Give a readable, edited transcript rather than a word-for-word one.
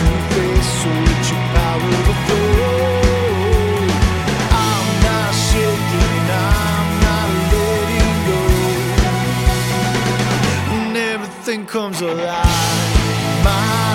face, so it's your power to flow. I'm not shaking, I'm not letting go. And everything comes alive. My